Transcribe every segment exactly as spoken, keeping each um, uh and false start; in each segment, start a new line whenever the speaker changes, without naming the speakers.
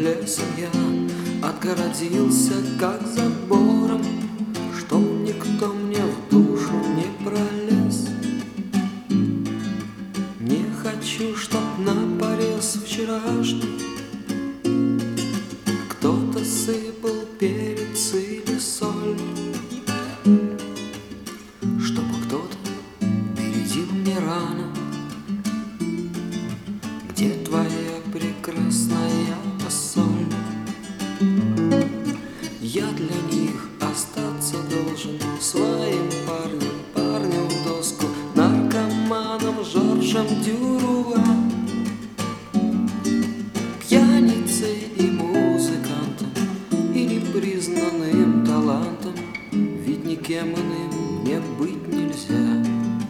лесом я отгородился, как забором, чтоб никто мне в душу не пролез. Не хочу, чтоб на порез вчерашний кто-то сыпал перец или соль, чтобы кто-то бередил мне рану. Где твоя прекрасная соль? Я для них остаться должен своим парнем, парнем в доску, наркоманом Жоржем Дюруа, пьяницей и музыкантом или признанным талантом, ведь никем иным мне быть нельзя.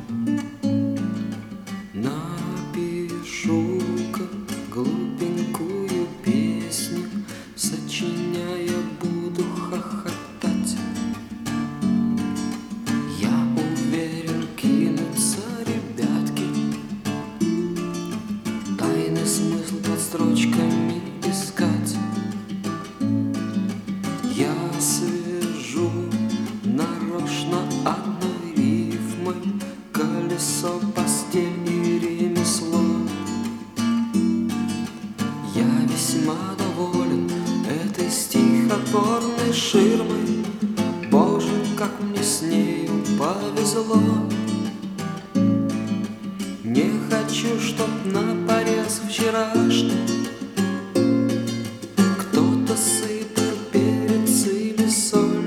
Напишу-ка глупенькую песню, сочиняя буду хохотать. Я уверен, кинутся ребятки тайный смысл под строчками искать. Я свяжу нарочно одной рифмой колесо, постель и ремесло. Я весьма доволен этой стихотворной ширмой. Боже, как мне с нею повезло. Не хочу, чтоб на порез вчерашний кто-то сыпал перец или соль,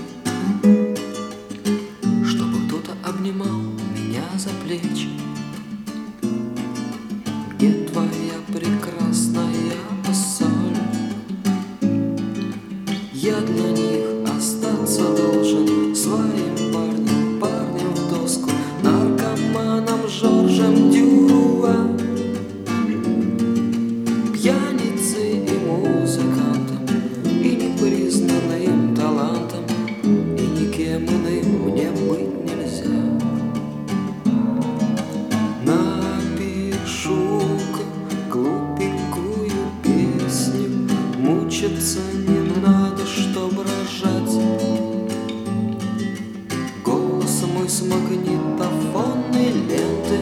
чтобы кто-то обнимал меня за плечи. Где твоя прекрасная соль? Я для них остаться должен своим парнем, парнем в доску, наркоманом Жоржем Дюруа, пьяницей и музыкантом и непризнанным талантом, и никем иным мне быть нельзя. Напишу-ка глупенькую песню, мучиться не надо, чтоб рожать. Голос мой с магнитофонной ленты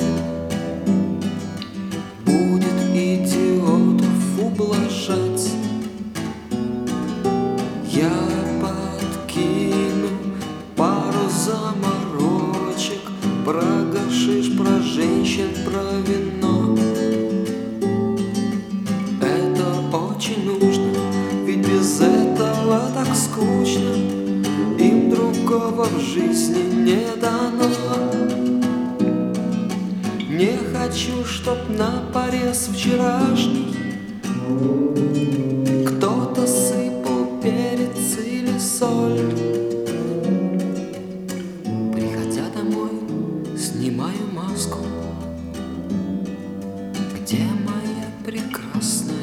будет идиотов ублажать. Я подкину пару заморочек про гашиш, про женщин, про вино. Это очень нужно, ведь без этого так скучно, им другого в жизни не дано. Не хочу, чтоб на порез вчерашний кто-то сыпал перец или соль. Приходя домой, снимаю маску. Где моя прекрасная